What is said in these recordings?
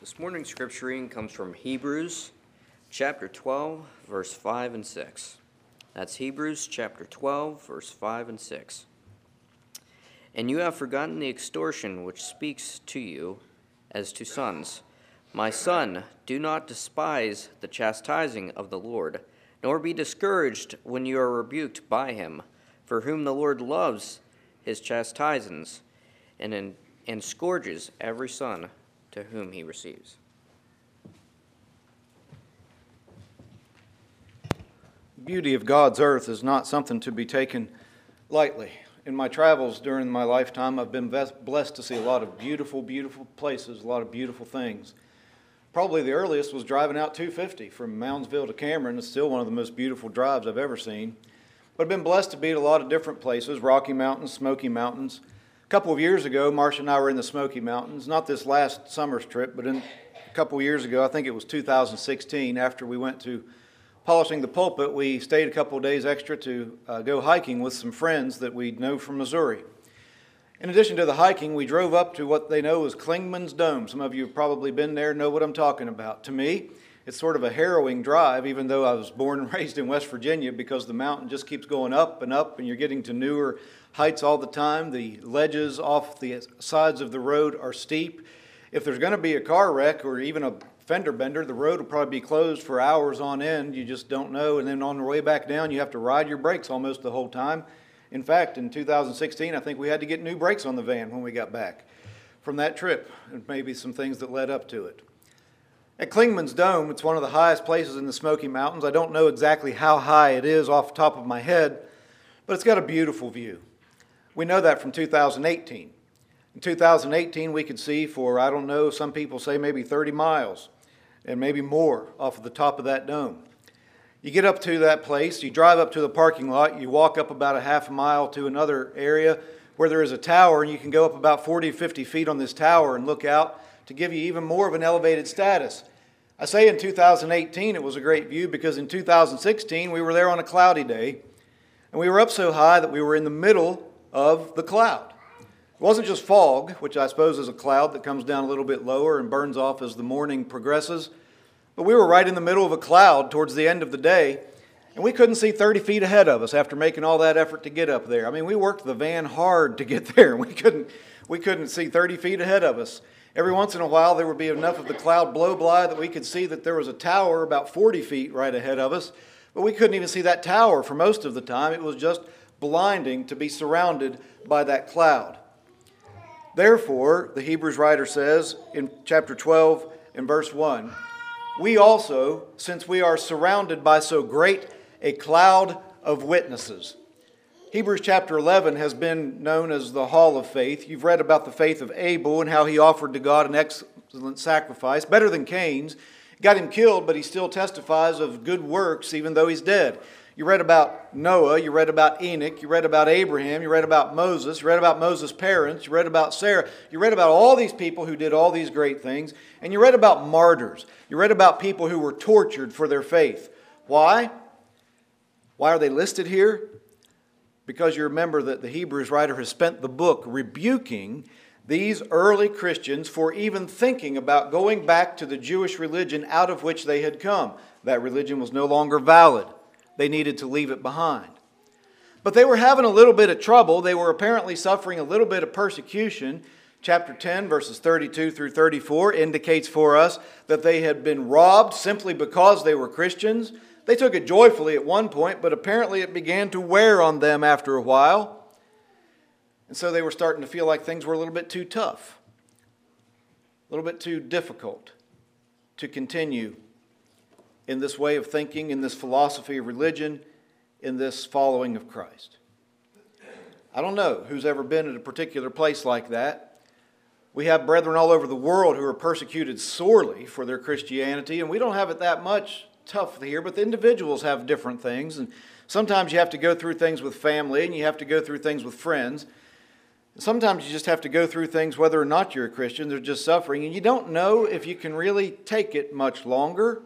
This morning's scripture reading comes from Hebrews chapter 12, verse 5 and 6. That's Hebrews chapter 12, verse 5 and 6. And you have forgotten the exhortation which speaks to you as to sons. My son, do not despise the chastising of the Lord, nor be discouraged when you are rebuked by him. For whom the Lord loves his chastises, and scourges every son to whom he receives. The beauty of God's earth is not something to be taken lightly. In my travels during my lifetime, I've been blessed to see a lot of beautiful, beautiful places, a lot of beautiful things. Probably the earliest was driving out 250 from Moundsville to Cameron. It's still one of the most beautiful drives I've ever seen. But I've been blessed to be at a lot of different places, Rocky Mountains, Smoky Mountains. A couple of years ago, Marcia and I were in the Smoky Mountains, not this last summer's trip, but a couple of years ago, I think it was 2016, after we went to polishing the pulpit, we stayed a couple of days extra to go hiking with some friends that we know from Missouri. In addition to the hiking, we drove up to what they know as Clingman's Dome. Some of you have probably been there, know what I'm talking about. To me, it's sort of a harrowing drive, even though I was born and raised in West Virginia, because the mountain just keeps going up, and you're getting to newer heights all the time. The ledges off the sides of the road are steep. If there's going to be a car wreck or even a fender bender, the road will probably be closed for hours on end. You just don't know. And then on the way back down, you have to ride your brakes almost the whole time. In fact, in 2016, I think we had to get new brakes on the van when we got back from that trip, and maybe some things that led up to it. At Clingman's Dome, it's one of the highest places in the Smoky Mountains. I don't know exactly how high it is off the top of my head, but it's got a beautiful view. We know that from 2018. In 2018, we could see for, I don't know, some people say maybe 30 miles and maybe more off of the top of that dome. You get up to that place, you drive up to the parking lot, you walk up about a half a mile to another area where there is a tower, and you can go up about 40 to 50 feet on this tower and look out to give you even more of an elevated status. I say in 2018 it was a great view because in 2016 we were there on a cloudy day, and we were up so high that we were in the middle of the cloud. It wasn't just fog, which I suppose is a cloud that comes down a little bit lower and burns off as the morning progresses, but we were right in the middle of a cloud towards the end of the day, and we couldn't see 30 feet ahead of us after making all that effort to get up there. I mean, we worked the van hard to get there, and we couldn't see 30 feet ahead of us. Every once in a while, there would be enough of the cloud blow by that we could see that there was a tower about 40 feet right ahead of us, but we couldn't even see that tower for most of the time. It was just blinding to be surrounded by that cloud. Therefore, the Hebrews writer says in chapter 12 and verse 1, we also, since we are surrounded by so great a cloud of witnesses. Hebrews chapter 11 has been known as the Hall of Faith. You've read about the faith of Abel and how he offered to God an excellent sacrifice, better than Cain's. Got him killed, but he still testifies of good works even though he's dead. You read about Noah, you read about Enoch, you read about Abraham, you read about Moses, you read about Moses' parents, you read about Sarah, you read about all these people who did all these great things, and you read about martyrs. You read about people who were tortured for their faith. Why? Why are they listed here? Because you remember that the Hebrews writer has spent the book rebuking these early Christians for even thinking about going back to the Jewish religion out of which they had come. That religion was no longer valid. They needed to leave it behind. But they were having a little bit of trouble. They were apparently suffering a little bit of persecution. Chapter 10, verses 32 through 34 indicates for us that they had been robbed simply because they were Christians. They took it joyfully at one point, but apparently it began to wear on them after a while. And so they were starting to feel like things were a little bit too tough, a little bit too difficult to continue in this way of thinking, in this philosophy of religion, in this following of Christ. I don't know who's ever been at a particular place like that. We have brethren all over the world who are persecuted sorely for their Christianity, and we don't have it that much tough here, but the individuals have different things, and sometimes you have to go through things with family, and you have to go through things with friends. Sometimes you just have to go through things whether or not you're a Christian. They're just suffering, and you don't know if you can really take it much longer.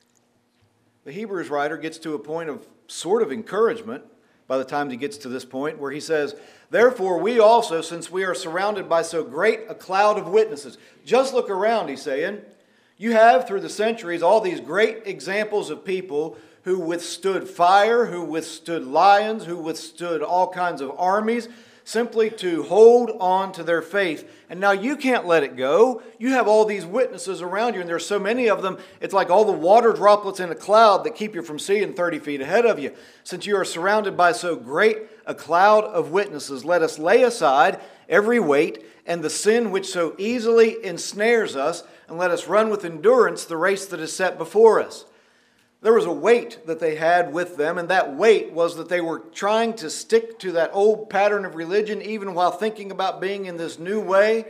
The Hebrews writer gets to a point of sort of encouragement by the time he gets to this point where he says, therefore we also, since we are surrounded by so great a cloud of witnesses. Just look around, he's saying. You have, through the centuries, all these great examples of people who withstood fire, who withstood lions, who withstood all kinds of armies, simply to hold on to their faith. And now you can't let it go. You have all these witnesses around you, and there's so many of them, it's like all the water droplets in a cloud that keep you from seeing 30 feet ahead of you. Since you are surrounded by so great a cloud of witnesses, let us lay aside every weight and the sin which so easily ensnares us, and let us run with endurance the race that is set before us. There was a weight that they had with them, and that weight was that they were trying to stick to that old pattern of religion even while thinking about being in this new way.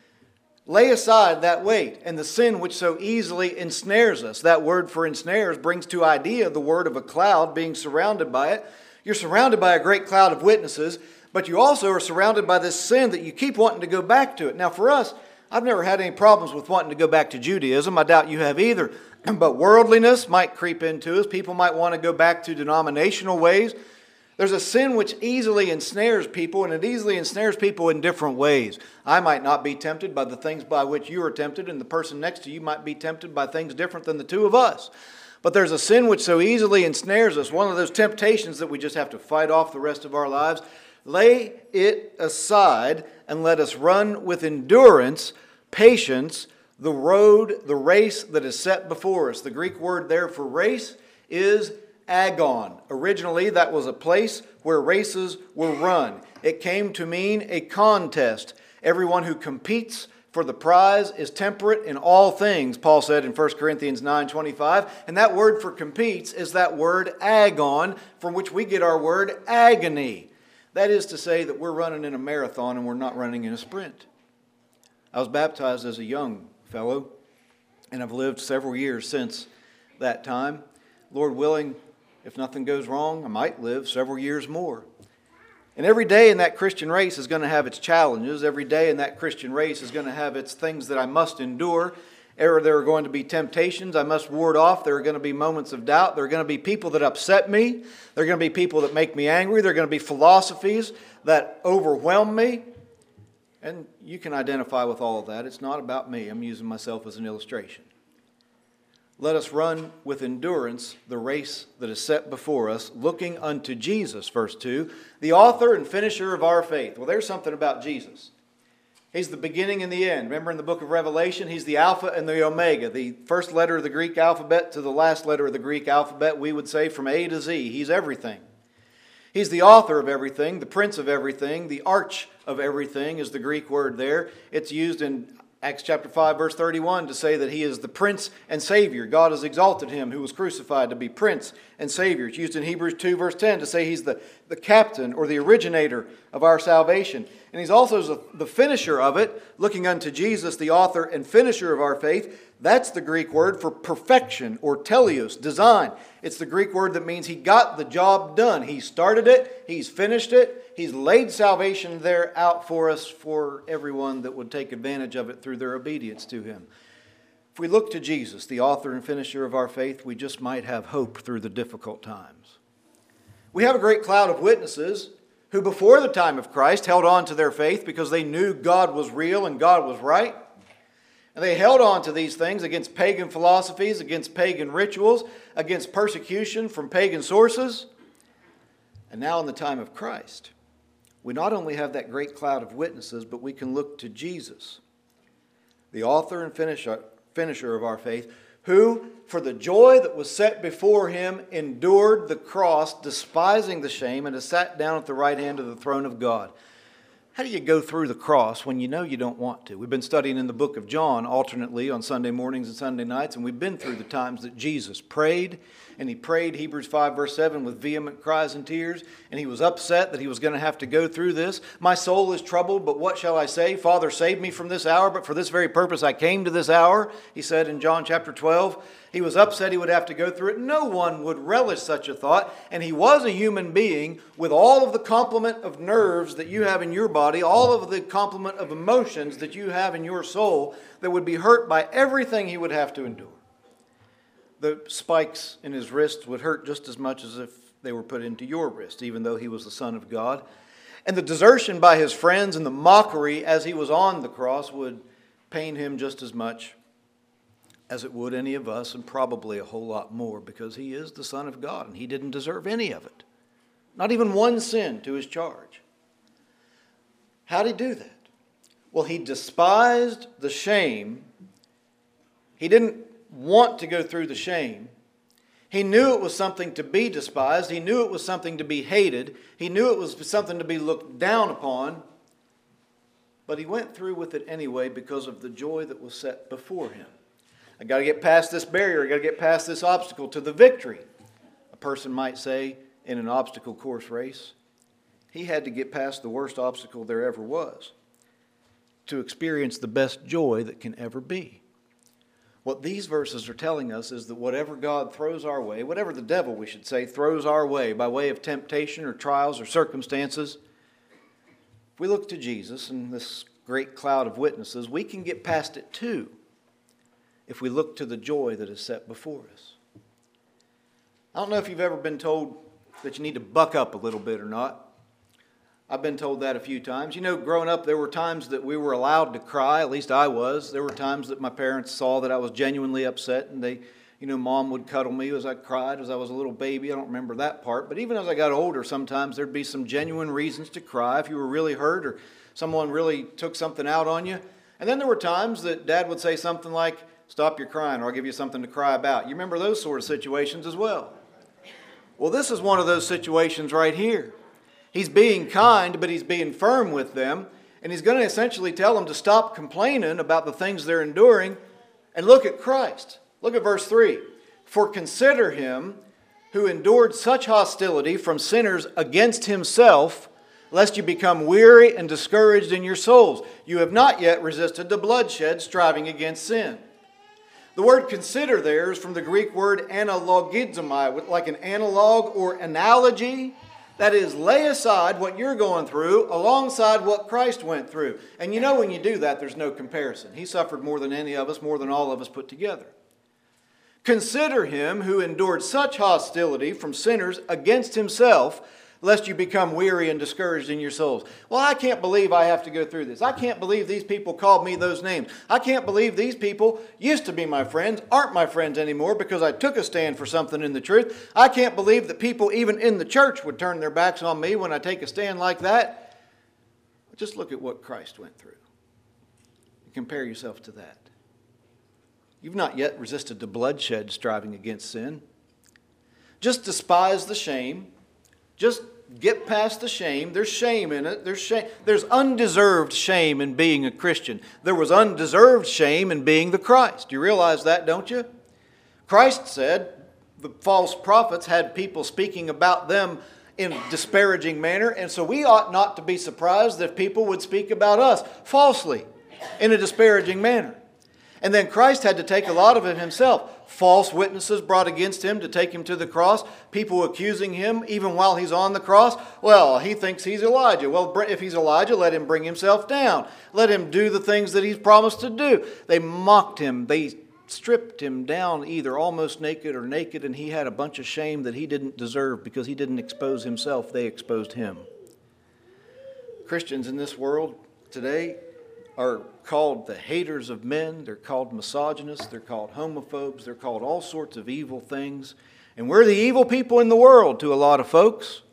Lay aside that weight and the sin which so easily ensnares us. That word for ensnares brings to idea the word of a cloud being surrounded by it. You're surrounded by a great cloud of witnesses, but you also are surrounded by this sin that you keep wanting to go back to it. Now for us, I've never had any problems with wanting to go back to Judaism. I doubt you have either. But worldliness might creep into us. People might want to go back to denominational ways. There's a sin which easily ensnares people, and it easily ensnares people in different ways. I might not be tempted by the things by which you are tempted, and the person next to you might be tempted by things different than the two of us. But there's a sin which so easily ensnares us, one of those temptations that we just have to fight off the rest of our lives. Lay it aside and let us run with endurance, patience, the race that is set before us. The Greek word there for race is agon. Originally, that was a place where races were run. It came to mean a contest. Everyone who competes for the prize is temperate in all things, Paul said in 1 Corinthians 9:25. And that word for competes is that word agon, from which we get our word agony. That is to say that we're running in a marathon and we're not running in a sprint. I was baptized as a young fellow, and I've lived several years since that time. Lord willing, if nothing goes wrong, I might live several years more. And every day in that Christian race is going to have its challenges. Every day in that Christian race is going to have its things that I must endure. There are going to be temptations I must ward off. There are going to be moments of doubt. There are going to be people that upset me. There are going to be people that make me angry. There are going to be philosophies that overwhelm me. And you can identify with all of that. It's not about me. I'm using myself as an illustration. Let us run with endurance the race that is set before us, looking unto Jesus, verse 2, the author and finisher of our faith. Well, there's something about Jesus. He's the beginning and the end. Remember in the book of Revelation, He's the Alpha and the Omega, the first letter of the Greek alphabet to the last letter of the Greek alphabet, we would say from A to Z. He's everything. He's the author of everything, the prince of everything, the arch of everything is the Greek word there. It's used in Acts chapter 5, verse 31 to say that He is the Prince and Savior. God has exalted Him who was crucified to be Prince and Savior. It's used in Hebrews 2, verse 10 to say He's the captain or the originator of our salvation. And He's also the finisher of it, looking unto Jesus, the author and finisher of our faith. That's the Greek word for perfection or teleos, design. It's the Greek word that means He got the job done. He started it. He's finished it. He's laid salvation there out for us, for everyone that would take advantage of it through their obedience to Him. If we look to Jesus, the author and finisher of our faith, we just might have hope through the difficult times. We have a great cloud of witnesses who before the time of Christ held on to their faith because they knew God was real and God was right. And they held on to these things against pagan philosophies, against pagan rituals, against persecution from pagan sources. And now in the time of Christ, we not only have that great cloud of witnesses, but we can look to Jesus, the author and finisher of our faith, who, for the joy that was set before Him, endured the cross, despising the shame, and has sat down at the right hand of the throne of God. How do you go through the cross when you know you don't want to? We've been studying in the book of John alternately on Sunday mornings and Sunday nights, and we've been through the times that Jesus prayed, and He prayed, Hebrews 5 verse 7, with vehement cries and tears, and He was upset that He was going to have to go through this. My soul is troubled, but what shall I say? Father, save me from this hour, but for this very purpose I came to this hour, He said in John chapter 12. He was upset He would have to go through it. No one would relish such a thought. And He was a human being with all of the complement of nerves that you have in your body, all of the complement of emotions that you have in your soul that would be hurt by everything He would have to endure. The spikes in His wrist would hurt just as much as if they were put into your wrist, even though He was the Son of God. And the desertion by His friends and the mockery as He was on the cross would pain Him just as much as it would any of us, and probably a whole lot more, because he is the Son of God and he didn't deserve any of it. Not even one sin to his charge. How did he do that? Well, he despised the shame. He didn't want to go through the shame. He knew it was something to be despised. He knew it was something to be hated. He knew it was something to be looked down upon. But he went through with it anyway because of the joy that was set before him. I got to get past this barrier. I got to get past this obstacle to the victory. A person might say in an obstacle course race, he had to get past the worst obstacle there ever was to experience the best joy that can ever be. What these verses are telling us is that whatever God throws our way, whatever the devil, we should say, throws our way by way of temptation or trials or circumstances, if we look to Jesus and this great cloud of witnesses, we can get past it too if we look to the joy that is set before us. I don't know if you've ever been told that you need to buck up a little bit or not. I've been told that a few times. You know, growing up, there were times that we were allowed to cry, at least I was. There were times that my parents saw that I was genuinely upset, and Mom would cuddle me as I cried as I was a little baby. I don't remember that part. But even as I got older, sometimes there'd be some genuine reasons to cry if you were really hurt or someone really took something out on you. And then there were times that Dad would say something like, "Stop your crying, or I'll give you something to cry about." You remember those sort of situations as well. Well, this is one of those situations right here. He's being kind, but he's being firm with them. And he's going to essentially tell them to stop complaining about the things they're enduring and look at Christ. Look at verse 3. "For consider him who endured such hostility from sinners against himself, lest you become weary and discouraged in your souls. You have not yet resisted the bloodshed, striving against sin." The word consider there is from the Greek word analogizomai, like an analog or analogy. That is, lay aside what you're going through alongside what Christ went through. And you know when you do that, there's no comparison. He suffered more than any of us, more than all of us put together. "Consider him who endured such hostility from sinners against himself, lest you become weary and discouraged in your souls." Well, I can't believe I have to go through this. I can't believe these people called me those names. I can't believe these people used to be my friends, aren't my friends anymore because I took a stand for something in the truth. I can't believe that people even in the church would turn their backs on me when I take a stand like that. Just look at what Christ went through. Compare yourself to that. You've not yet resisted the bloodshed striving against sin. Just despise the shame. Just get past the shame. There's shame in it. There's shame. There's undeserved shame in being a Christian. There was undeserved shame in being the Christ. You realize that, don't you? Christ said the false prophets had people speaking about them in a disparaging manner, and so we ought not to be surprised if people would speak about us falsely in a disparaging manner. And then Christ had to take a lot of it himself. False witnesses brought against him to take him to the cross. People accusing him even while he's on the cross. Well, he thinks he's Elijah. Well, if he's Elijah, let him bring himself down. Let him do the things that he's promised to do. They mocked him. They stripped him down either almost naked or naked, and he had a bunch of shame that he didn't deserve because he didn't expose himself. They exposed him. Christians in this world today are called the haters of men. They're called misogynists. They're called homophobes. They're called all sorts of evil things. And we're the evil people in the world to a lot of folks.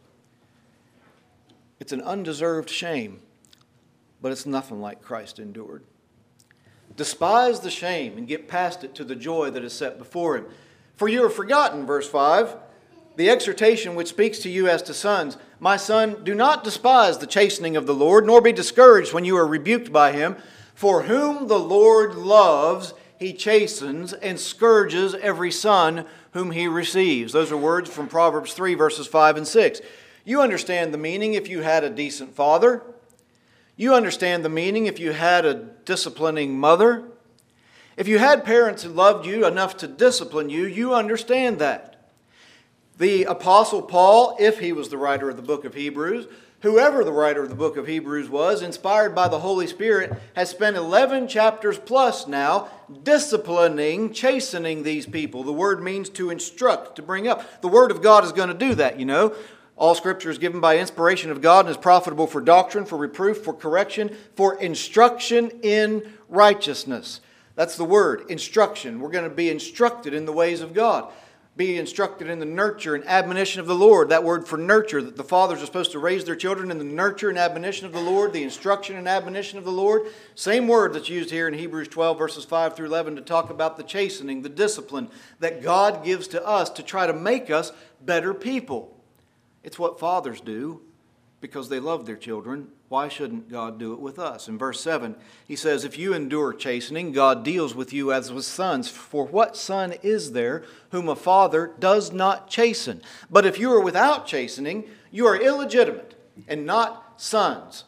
It's an undeserved shame, but it's nothing like Christ endured. Despise the shame and get past it to the joy that is set before him. For you have forgotten, verse 5, the exhortation which speaks to you as to sons. My son, do not despise the chastening of the Lord, nor be discouraged when you are rebuked by him. For whom the Lord loves, he chastens and scourges every son whom he receives. Those are words from Proverbs 3, verses 5 and 6. You understand the meaning if you had a decent father. You understand the meaning if you had a disciplining mother. If you had parents who loved you enough to discipline you, you understand that. The Apostle Paul, if he was the writer of the book of Hebrews, whoever the writer of the book of Hebrews was, inspired by the Holy Spirit, has spent 11 chapters plus now disciplining, chastening these people. The word means to instruct, to bring up. The Word of God is going to do that, you know. All Scripture is given by inspiration of God and is profitable for doctrine, for reproof, for correction, for instruction in righteousness. That's the word, instruction. We're going to be instructed in the ways of God. Be instructed in the nurture and admonition of the Lord. That word for nurture, that the fathers are supposed to raise their children in the nurture and admonition of the Lord, the instruction and admonition of the Lord. Same word that's used here in Hebrews 12, verses 5 through 11 to talk about the chastening, the discipline that God gives to us to try to make us better people. It's what fathers do because they love their children. Why shouldn't God do it with us? In verse 7, he says, if you endure chastening, God deals with you as with sons. For what son is there whom a father does not chasten? But if you are without chastening, you are illegitimate and not sons.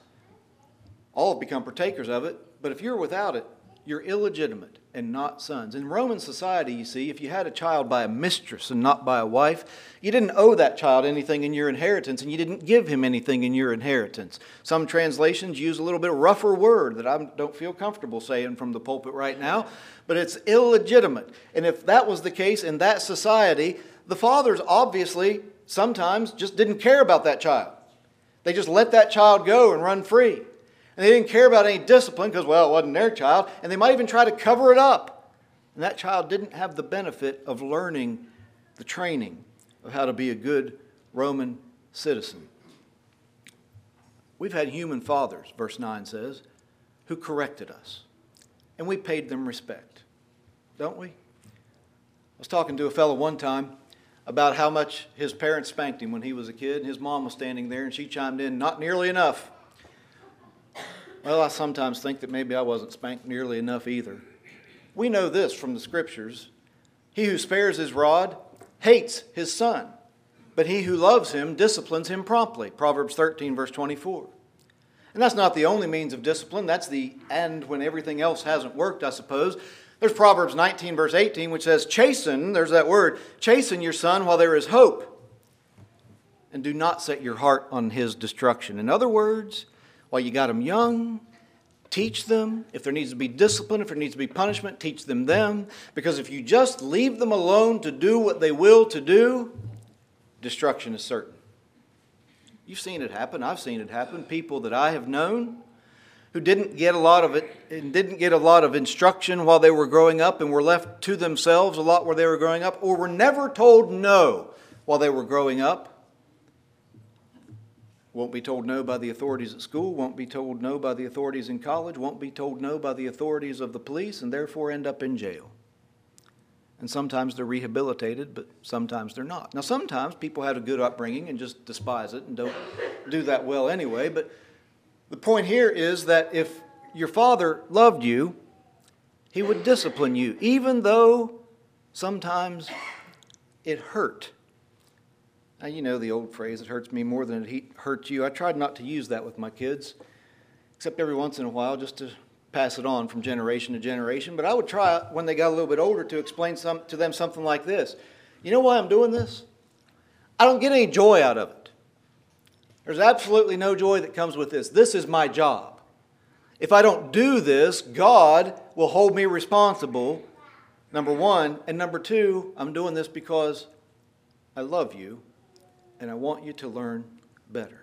All have become partakers of it, but if you're without it, you're illegitimate and not sons. In Roman society, you see, if you had a child by a mistress and not by a wife, you didn't owe that child anything in your inheritance, and you didn't give him anything in your inheritance. Some translations use a little bit rougher word that I don't feel comfortable saying from the pulpit right now, but it's illegitimate. And if that was the case in that society, the fathers obviously sometimes just didn't care about that child. They just let that child go and run free. And they didn't care about any discipline because, well, it wasn't their child. And they might even try to cover it up. And that child didn't have the benefit of learning the training of how to be a good Roman citizen. We've had human fathers, verse 9 says, who corrected us. And we paid them respect. Don't we? I was talking to a fellow one time about how much his parents spanked him when he was a kid. And his mom was standing there and she chimed in, not nearly enough. Well, I sometimes think that maybe I wasn't spanked nearly enough either. We know this from the Scriptures. He who spares his rod hates his son, but he who loves him disciplines him promptly. Proverbs 13, verse 24. And that's not the only means of discipline. That's the end when everything else hasn't worked, I suppose. There's Proverbs 19, verse 18, which says, chasten, there's that word, chasten your son while there is hope, and do not set your heart on his destruction. In other words, while you got them young, teach them. If there needs to be discipline, if there needs to be punishment, teach them. Because if you just leave them alone to do what they will to do, destruction is certain. You've seen it happen. I've seen it happen. People that I have known who didn't get a lot of it and didn't get a lot of instruction while they were growing up and were left to themselves a lot while they were growing up, or were never told no while they were growing up. Won't be told no by the authorities at school, won't be told no by the authorities in college, won't be told no by the authorities of the police, and therefore end up in jail. And sometimes they're rehabilitated, but sometimes they're not. Now, sometimes people have a good upbringing and just despise it and don't do that well anyway, but the point here is that if your father loved you, he would discipline you, even though sometimes it hurt. Now, you know the old phrase, it hurts me more than it hurts you. I tried not to use that with my kids, except every once in a while just to pass it on from generation to generation. But I would try, when they got a little bit older, to explain to them something like this. You know why I'm doing this? I don't get any joy out of it. There's absolutely no joy that comes with this. This is my job. If I don't do this, God will hold me responsible, number one. And number two, I'm doing this because I love you. And I want you to learn better.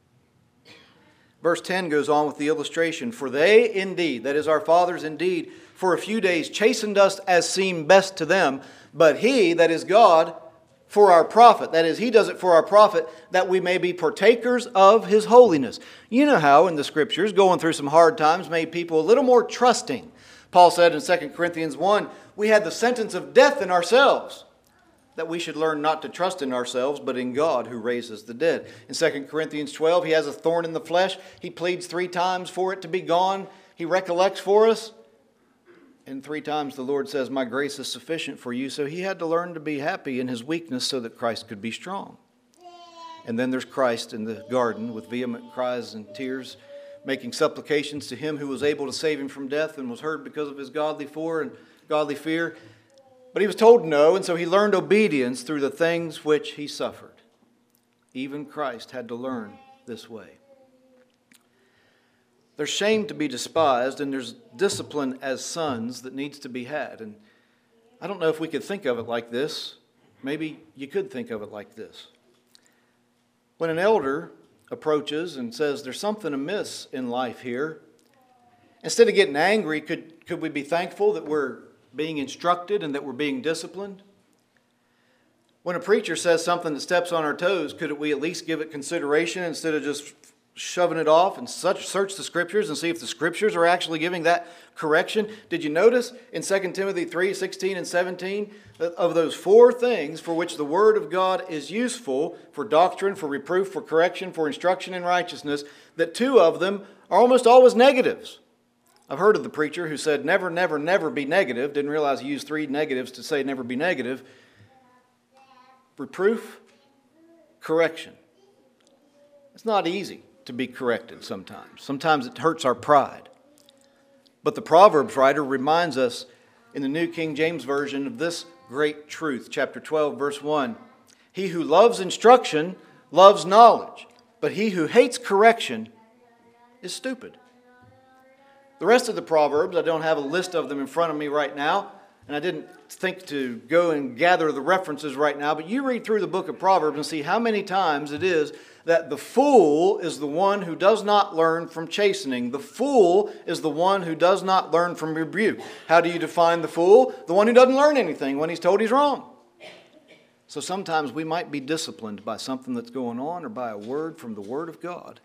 Verse 10 goes on with the illustration. For they indeed, that is our fathers indeed, for a few days chastened us as seemed best to them. But he, that is God, for our profit. That is, he does it for our profit, that we may be partakers of his holiness. You know how in the Scriptures, going through some hard times, made people a little more trusting. Paul said in 2 Corinthians 1, we had the sentence of death in ourselves, that we should learn not to trust in ourselves, but in God who raises the dead. In 2 Corinthians 12, he has a thorn in the flesh. He pleads 3 times for it to be gone. He recollects for us. And 3 times the Lord says, my grace is sufficient for you. So he had to learn to be happy in his weakness so that Christ could be strong. And then there's Christ in the garden with vehement cries and tears, making supplications to him who was able to save him from death and was heard because of his godly fear. But he was told no, and so he learned obedience through the things which he suffered. Even Christ had to learn this way. There's shame to be despised, and there's discipline as sons that needs to be had. And I don't know if we could think of it like this. Maybe you could think of it like this. When an elder approaches and says, there's something amiss in life here, Instead of getting angry, could we be thankful that we're being instructed and that we're being disciplined? When a preacher says something that steps on our toes, could we at least give it consideration instead of just shoving it off and search the Scriptures and see if the Scriptures are actually giving that correction? Did you notice in 2 Timothy 3:16 and 17, that of those 4 things for which the Word of God is useful, for doctrine, for reproof, for correction, for instruction in righteousness, that 2 of them are almost always negatives? I've heard of the preacher who said, never, never, never be negative. Didn't realize he used 3 negatives to say never be negative. Reproof, correction. It's not easy to be corrected sometimes. Sometimes it hurts our pride. But the Proverbs writer reminds us in the New King James Version of this great truth, chapter 12, verse 1. He who loves instruction loves knowledge, but he who hates correction is stupid. The rest of the Proverbs, I don't have a list of them in front of me right now, and I didn't think to go and gather the references right now, but you read through the book of Proverbs and see how many times it is that the fool is the one who does not learn from chastening. The fool is the one who does not learn from rebuke. How do you define the fool? The one who doesn't learn anything when he's told he's wrong. So sometimes we might be disciplined by something that's going on or by a word from the Word of God.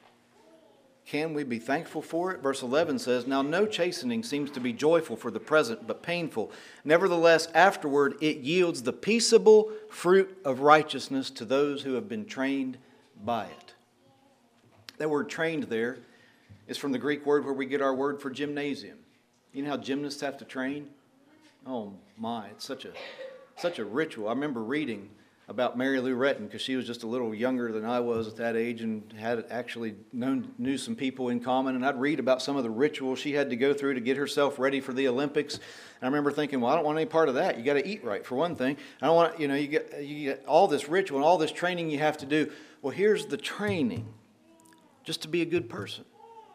Can we be thankful for it? Verse 11 says, "Now no chastening seems to be joyful for the present, but painful. Nevertheless, afterward it yields the peaceable fruit of righteousness to those who have been trained by it." That word trained there is from the Greek word where we get our word for gymnasium. You know how gymnasts have to train? Oh my, it's such a ritual. I remember reading about Mary Lou Retton because she was just a little younger than I was at that age and had actually knew some people in common. And I'd read about some of the rituals she had to go through to get herself ready for the Olympics. And I remember thinking, well, I don't want any part of that. You got to eat right for one thing. I don't want, you get all this ritual and all this training you have to do. Well, here's the training, just to be a good person.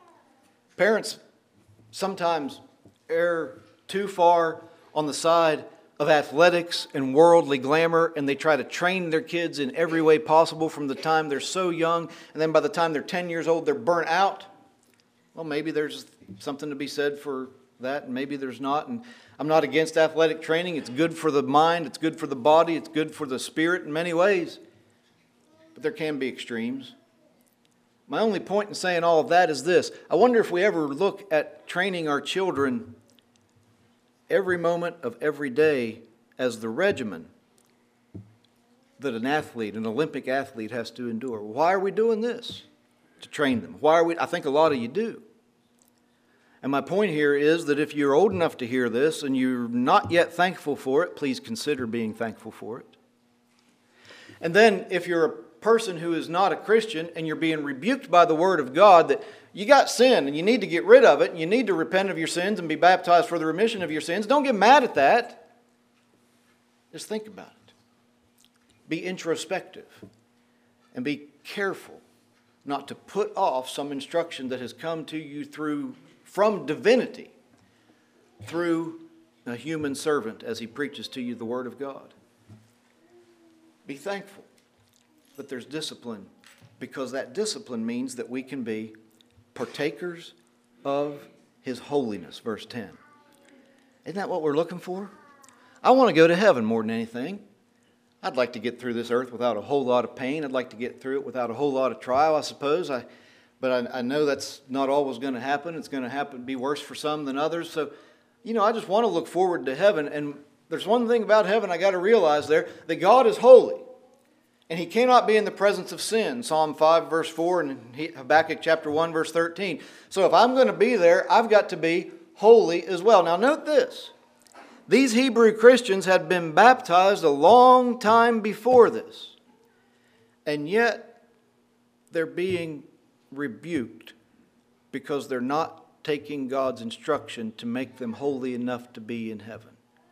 Parents sometimes err too far on the side of athletics and worldly glamour, and they try to train their kids in every way possible from the time they're so young, and then by the time they're 10 years old, they're burnt out. Well, maybe there's something to be said for that, and maybe there's not. And I'm not against athletic training. It's good for the mind, it's good for the body, it's good for the spirit in many ways. But there can be extremes. My only point in saying all of that is this. I wonder if we ever look at training our children every moment of every day as the regimen that an Olympic athlete has to endure. Why are we doing this? To train them. Why are we? I think a lot of you do. And my point here is that if you're old enough to hear this and you're not yet thankful for it, please consider being thankful for it. And then if you're a person who is not a Christian and you're being rebuked by the Word of God that you got sin and you need to get rid of it and you need to repent of your sins and be baptized for the remission of your sins, don't get mad at that. Just think about it. Be introspective and be careful not to put off some instruction that has come to you from divinity through a human servant as he preaches to you the Word of God. Be thankful that there's discipline, because that discipline means that we can be partakers of His holiness, verse 10. Isn't that what we're looking for? I want to go to heaven more than anything. I'd like to get through this earth without a whole lot of pain. I'd like to get through it without a whole lot of trial, I suppose. But I know that's not always going to happen. It's going to be worse for some than others. So, I just want to look forward to heaven. And there's one thing about heaven I got to realize there, that God is holy. And He cannot be in the presence of sin. Psalm 5, verse 4, and Habakkuk chapter 1, verse 13. So if I'm going to be there, I've got to be holy as well. Now note this. These Hebrew Christians had been baptized a long time before this. And yet they're being rebuked because they're not taking God's instruction to make them holy enough to be in heaven.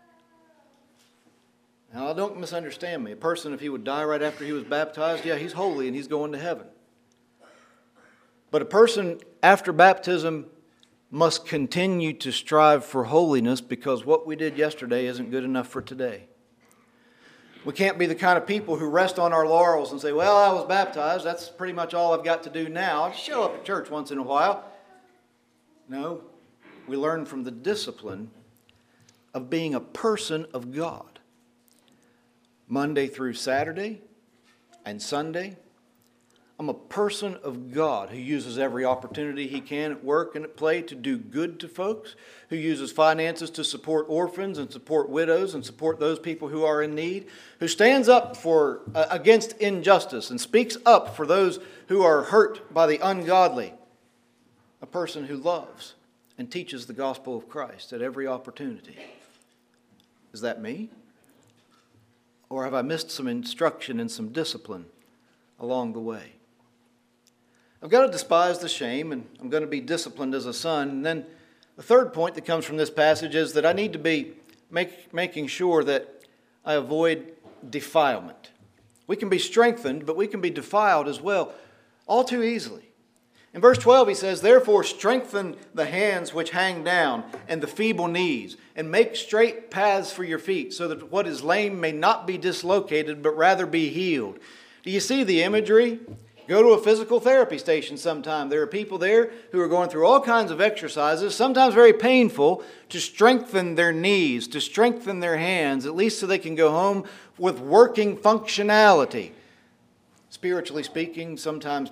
Now, don't misunderstand me. A person, if he would die right after he was baptized, yeah, he's holy and he's going to heaven. But a person after baptism must continue to strive for holiness, because what we did yesterday isn't good enough for today. We can't be the kind of people who rest on our laurels and say, well, I was baptized, that's pretty much all I've got to do now. I'll show up at church once in a while. No. we learn from the discipline of being a person of God. Monday through Saturday and Sunday, I'm a person of God who uses every opportunity he can at work and at play to do good to folks, who uses finances to support orphans and support widows and support those people who are in need, who stands up against injustice and speaks up for those who are hurt by the ungodly. A person who loves and teaches the gospel of Christ at every opportunity. Is that me? Or have I missed some instruction and some discipline along the way? I've got to despise the shame, and I'm going to be disciplined as a son. And then the third point that comes from this passage is that I need to be making sure that I avoid defilement. We can be strengthened, but we can be defiled as well, all too easily. In verse 12 he says, "Therefore strengthen the hands which hang down and the feeble knees, and make straight paths for your feet, so that what is lame may not be dislocated, but rather be healed." Do you see the imagery? Go to a physical therapy station sometime. There are people there who are going through all kinds of exercises, sometimes very painful, to strengthen their knees, to strengthen their hands, at least so they can go home with working functionality. Spiritually speaking, sometimes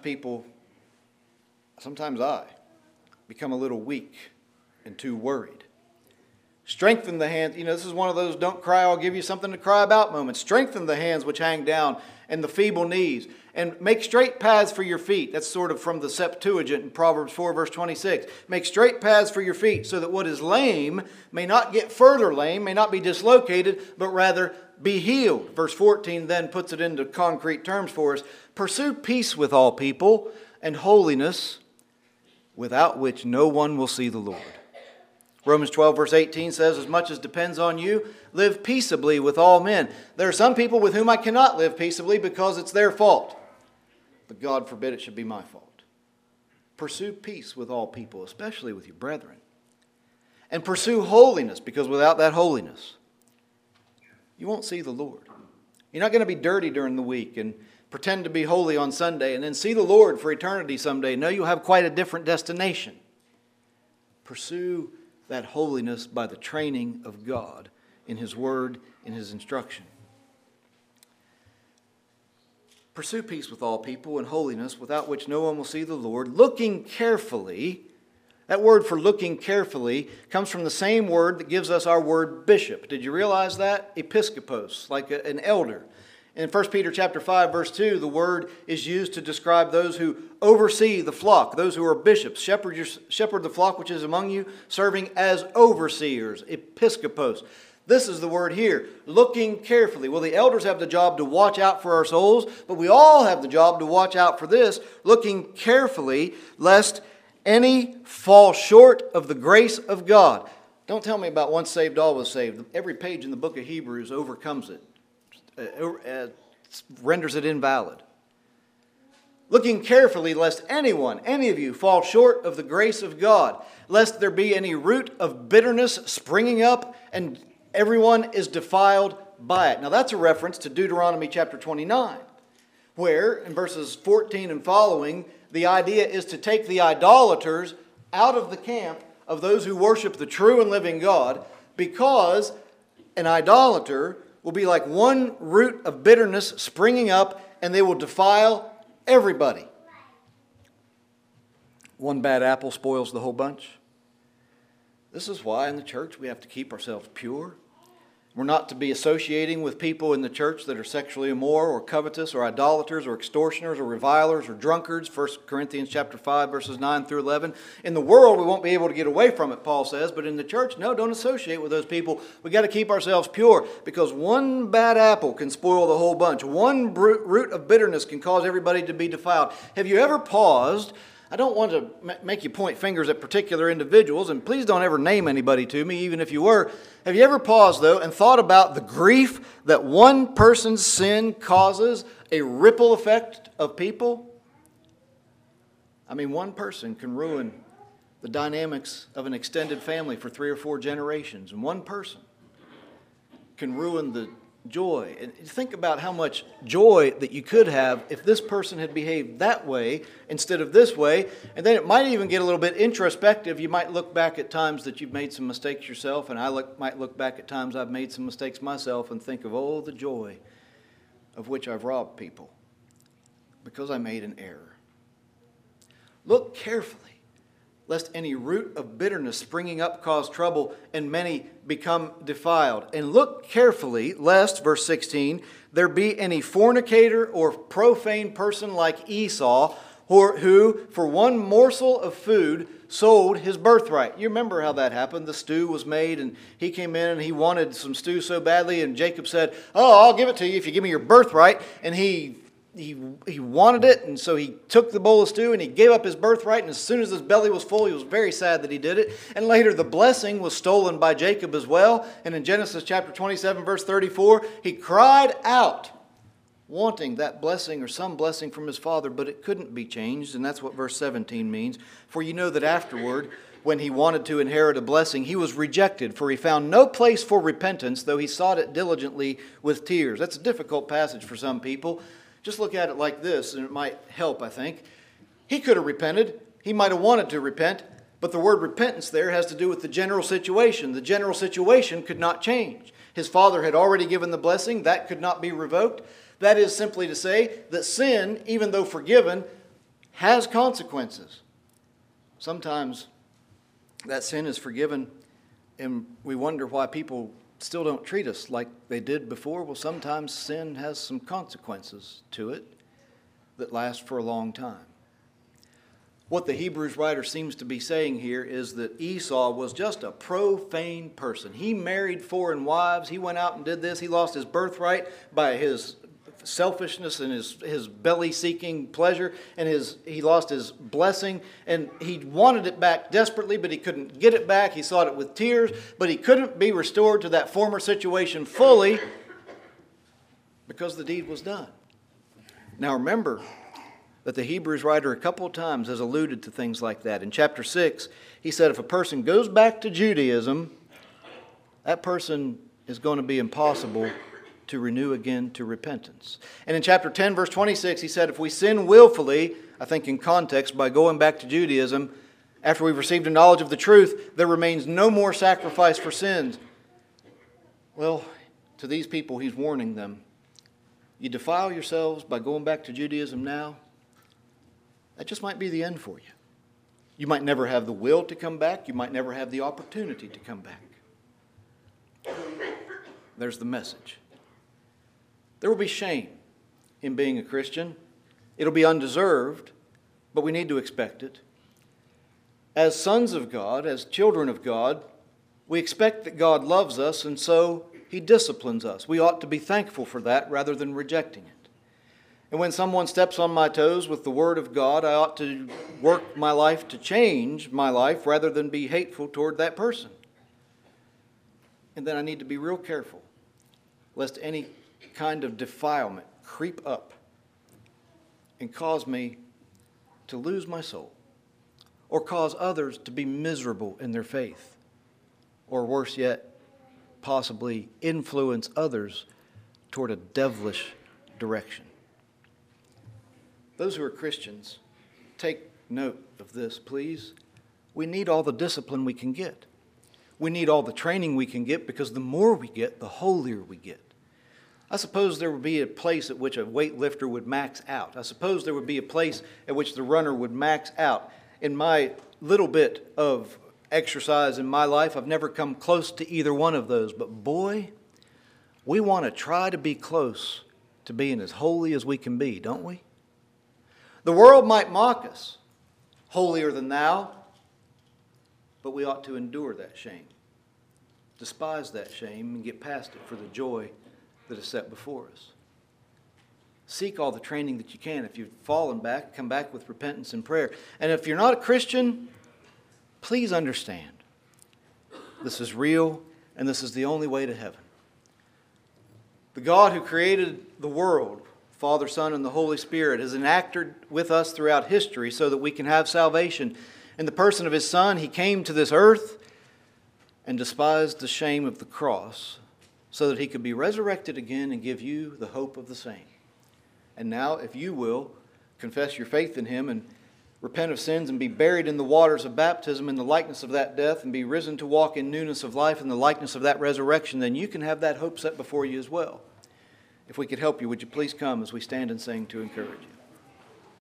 I become a little weak and too worried. Strengthen the hands. This is one of those don't cry, I'll give you something to cry about moments. Strengthen the hands which hang down and the feeble knees. And make straight paths for your feet. That's sort of from the Septuagint in Proverbs 4, verse 26. Make straight paths for your feet so that what is lame may not get further lame, may not be dislocated, but rather be healed. Verse 14 then puts it into concrete terms for us. Pursue peace with all people and holiness, without which no one will see the Lord. Romans 12 verse 18 says, "As much as depends on you, live peaceably with all men." There are some people with whom I cannot live peaceably because it's their fault. But God forbid it should be my fault. Pursue peace with all people, especially with your brethren. And pursue holiness, because without that holiness, you won't see the Lord. You're not going to be dirty during the week and pretend to be holy on Sunday and then see the Lord for eternity someday. No, you'll have quite a different destination. Pursue that holiness by the training of God in His Word, in His instruction. Pursue peace with all people and holiness, without which no one will see the Lord, looking carefully. That word for looking carefully comes from the same word that gives us our word bishop. Did you realize that? Episkopos, like an elder. In 1 Peter chapter 5, verse 2, the word is used to describe those who oversee the flock, those who are bishops. Shepherd the flock which is among you, serving as overseers, episkopos. This is the word here, looking carefully. Well, the elders have the job to watch out for our souls, but we all have the job to watch out for this, looking carefully, lest any fall short of the grace of God. Don't tell me about once saved, always saved. Every page in the book of Hebrews overcomes it, renders it invalid. Looking carefully, lest any of you, fall short of the grace of God, lest there be any root of bitterness springing up and everyone is defiled by it. Now that's a reference to Deuteronomy chapter 29, where in verses 14 and following, the idea is to take the idolaters out of the camp of those who worship the true and living God, because an idolater will be like one root of bitterness springing up, and they will defile everybody. One bad apple spoils the whole bunch. This is why in the church we have to keep ourselves pure. We're not to be associating with people in the church that are sexually immoral or covetous or idolaters or extortioners or revilers or drunkards. 1 Corinthians chapter 5, verses 9 through 11. In the world, we won't be able to get away from it, Paul says. But in the church, no, don't associate with those people. We've got to keep ourselves pure, because one bad apple can spoil the whole bunch. One root of bitterness can cause everybody to be defiled. Have you ever paused? I don't want to make you point fingers at particular individuals, and please don't ever name anybody to me, even if you were. Have you ever paused, though, and thought about the grief that one person's sin causes, a ripple effect of people? I mean, one person can ruin the dynamics of an extended family for 3 or 4 generations, and one person can ruin the joy. And think about how much joy that you could have if this person had behaved that way instead of this way. And then it might even get a little bit introspective. You might look back at times that you've made some mistakes yourself, and might look back at times I've made some mistakes myself and think of, oh, the joy of which I've robbed people because I made an error. Look carefully, lest any root of bitterness springing up cause trouble, and many become defiled. And look carefully, lest, verse 16, there be any fornicator or profane person like Esau, who, for one morsel of food, sold his birthright. You remember how that happened. The stew was made, and he came in, and he wanted some stew so badly, and Jacob said, oh, I'll give it to you if you give me your birthright. And he wanted it, and so he took the bowl of stew and he gave up his birthright, and as soon as his belly was full, he was very sad that he did it. And later the blessing was stolen by Jacob as well. And in Genesis chapter 27, verse 34, he cried out, wanting that blessing or some blessing from his father, but it couldn't be changed, and that's what verse 17 means. For you know that afterward, when he wanted to inherit a blessing, he was rejected, for he found no place for repentance, though he sought it diligently with tears. That's a difficult passage for some people. Just look at it like this, and it might help, I think. He could have repented. He might have wanted to repent, but the word repentance there has to do with the general situation. The general situation could not change. His father had already given the blessing. That could not be revoked. That is simply to say that sin, even though forgiven, has consequences. Sometimes that sin is forgiven, and we wonder why people still don't treat us like they did before. Well, sometimes sin has some consequences to it that last for a long time. What the Hebrews writer seems to be saying here is that Esau was just a profane person. He married foreign wives. He went out and did this. He lost his birthright by his selfishness and his belly-seeking pleasure, and he lost his blessing, and he wanted it back desperately, but he couldn't get it back. He sought it with tears, but he couldn't be restored to that former situation fully because the deed was done. Now remember that the Hebrews writer a couple of times has alluded to things like that. In chapter 6, he said if a person goes back to Judaism, that person is going to be impossible to renew again to repentance. And in chapter 10, verse 26, he said, if we sin willfully, I think in context, by going back to Judaism, after we've received a knowledge of the truth, there remains no more sacrifice for sins. Well, to these people, he's warning them. You defile yourselves by going back to Judaism now, that just might be the end for you. You might never have the will to come back. You might never have the opportunity to come back. There's the message. There will be shame in being a Christian. It'll be undeserved, but we need to expect it. As sons of God, as children of God, we expect that God loves us, and so He disciplines us. We ought to be thankful for that rather than rejecting it. And when someone steps on my toes with the Word of God, I ought to work my life to change my life rather than be hateful toward that person. And then I need to be real careful lest any kind of defilement creep up and cause me to lose my soul, or cause others to be miserable in their faith, or worse yet, possibly influence others toward a devilish direction. Those who are Christians, take note of this, please. We need all the discipline we can get. We need all the training we can get, because the more we get, the holier we get. I suppose there would be a place at which a weightlifter would max out. I suppose there would be a place at which the runner would max out. In my little bit of exercise in my life, I've never come close to either one of those. But boy, we want to try to be close to being as holy as we can be, don't we? The world might mock us, holier than thou, but we ought to endure that shame, despise that shame, and get past it for the joy that is set before us. Seek all the training that you can. If you've fallen back, come back with repentance and prayer. And if you're not a Christian, please understand this is real, and this is the only way to heaven. The God who created the world, Father, Son, and the Holy Spirit, has enacted with us throughout history so that we can have salvation. In the person of His Son, He came to this earth and despised the shame of the cross, so that he could be resurrected again and give you the hope of the same. And now, if you will, confess your faith in him and repent of sins and be buried in the waters of baptism in the likeness of that death and be risen to walk in newness of life in the likeness of that resurrection, then you can have that hope set before you as well. If we could help you, would you please come as we stand and sing to encourage you?